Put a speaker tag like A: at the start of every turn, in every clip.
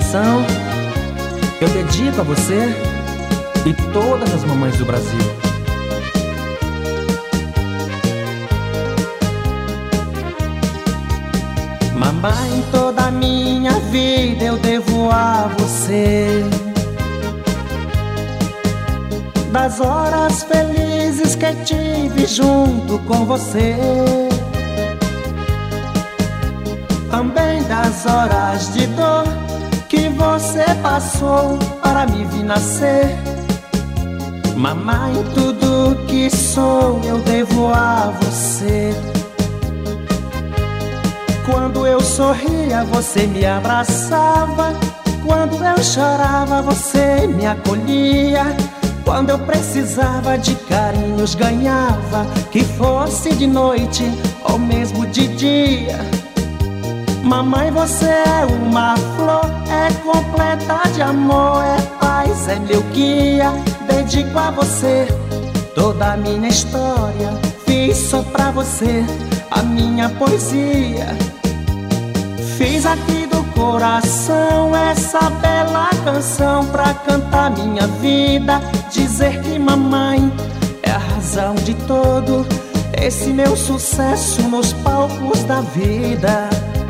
A: canção eu dedico a você e todas as mamães do Brasil. Mamãe, toda a minha vida eu devo a você. Das horas felizes que tive junto com você, também das horas de dor que você passou para me vir nascer. Mamãe, tudo que sou eu devo a você. Quando eu sorria, você me abraçava. Quando eu chorava, você me acolhia. Quando eu precisava de carinhos, ganhava, que fosse de noite ou mesmo de dia. Mamãe, você é uma flor, é completa de amor, é paz, é meu guia. Dedico a você toda a minha história, fiz só pra você a minha poesia. Fiz aqui do coração essa bela canção pra cantar minha vida, dizer que mamãe é a razão de todo esse meu sucesso nos palcos da vida.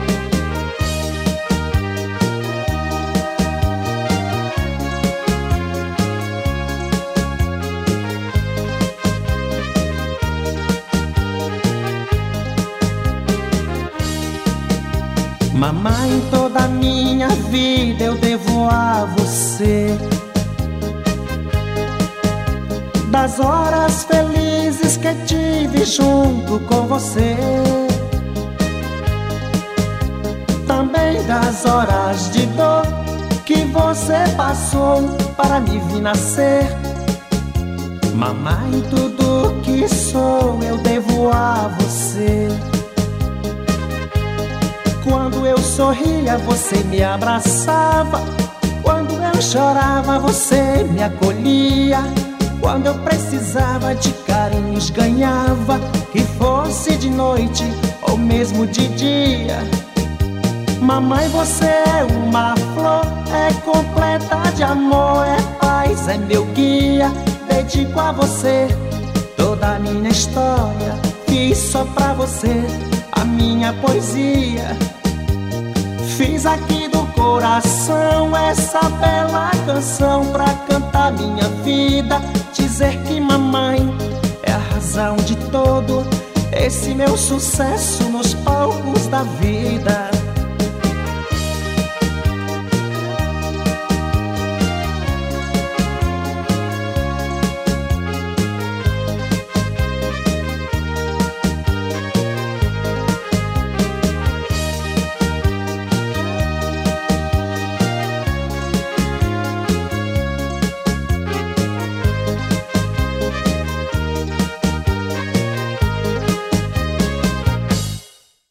A: Mamãe, toda a minha vida eu devo a você. Das horas felizes que tive junto com você, também das horas de dor que você passou para me vir nascer. Mamãe, tudo que sou eu devo a você. Quando eu sorria, você me abraçava. Quando eu chorava, você me acolhia. Quando eu precisava de carinhos, ganhava, que fosse de noite ou mesmo de dia. Mamãe, você é uma flor, é completa de amor, é paz, é meu guia. Dedico a você toda a minha história, fiz só pra você a minha poesia. Fiz aqui do coração essa bela canção pra cantar minha vida, dizer que mamãe é a razão de todo esse meu sucesso nos palcos da vida.